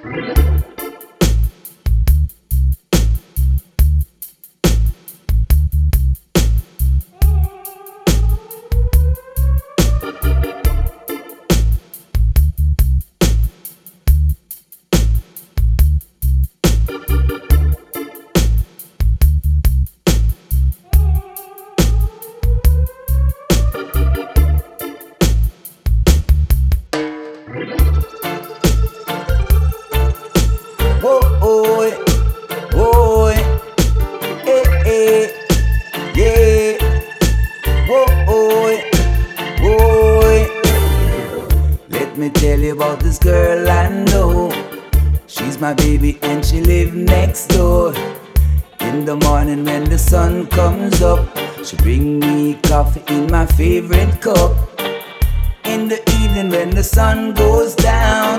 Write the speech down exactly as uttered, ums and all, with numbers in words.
Whoa, oh, oh, eh, eh, yeah. Whoa, oh, oh. Let me tell you about this girl I know. She's my baby and she lives next door. In the morning when the sun comes up, she bring me coffee in my favorite cup. In the evening when the sun goes down,